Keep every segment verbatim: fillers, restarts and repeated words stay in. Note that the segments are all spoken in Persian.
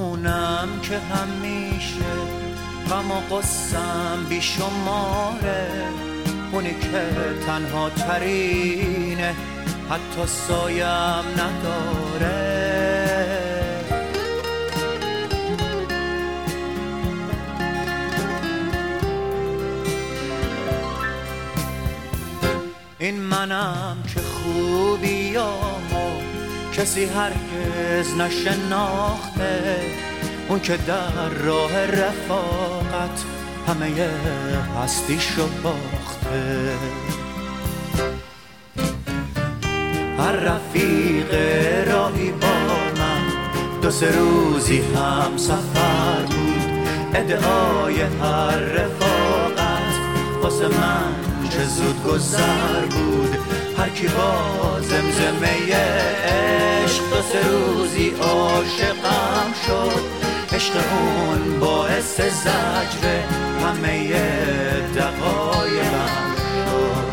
همونم که همیشه غم و قصم بیشماره، اونی که تنها ترینه حتی سایم نداره. این منم که خوبیامو کسی هرگز نشناخته، اون که در راه رفاقت همه هستیشو باخته. هر رفیق راهی با من دو سه روزی هم سفر بود، ادعای هر رفاقت واسه من چه زود گذر بود. هر کی با زمزمه عشق دو سه روزی عاشقم شد، عشق اون باعث زجر همه دقایقم شد.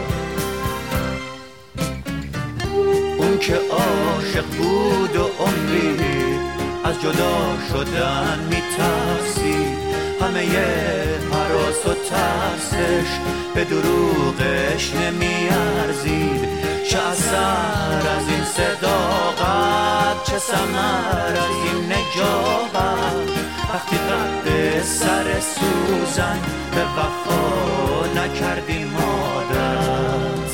اون که عاشق بود و عمری از جدا شدن میترسید، همه هراس و ترسش به دروغش نمیارزید. چه اثر از این صداقت، چه ثمر از این نجابت، وقتی قد سر سوزن به وفا نکردیم عادت.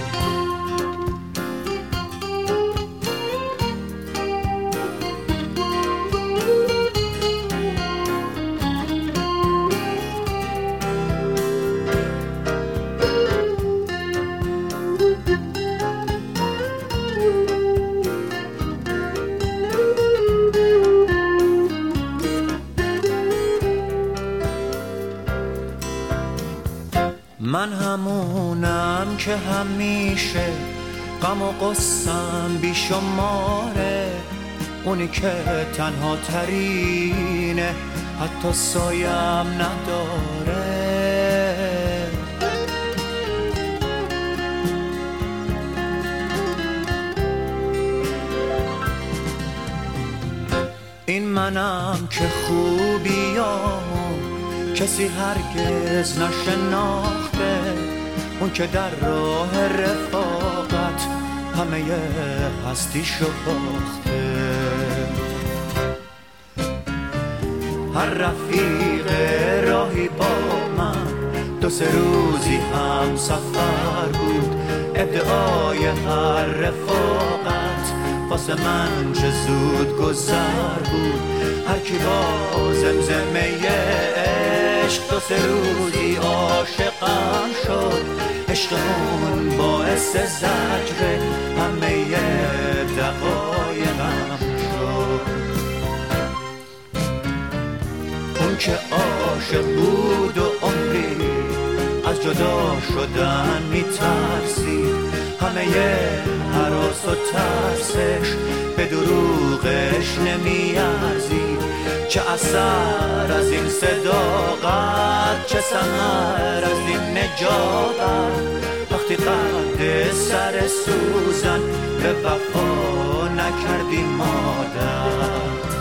من همونم که همیشه غم و قصم بیشماره، اونی که تنها ترینه حتی سایم نداره. این منم که خوبیامو کسی هرگز نشناخته، اون که در راه رفاقت همه هستیشو باخته. هر رفیق راهی با من دو سه روزی هم سفر بود، ادعای هر رفاقت واسه من چه زود گذر بود. هر کی با زمزمه عشق دو سه روزی عاشقم شد، عشق اون باعث زجر همه دقایقم شد. اون که عاشق بود و عمری از جدا شدن میترسید، همه هراس و ترسش به دروغش نمیارزید. چه اثر از این صداقت، چه ثمر از این نجابت، وقتی قد سر سوزن به وفا نکردیم عادت.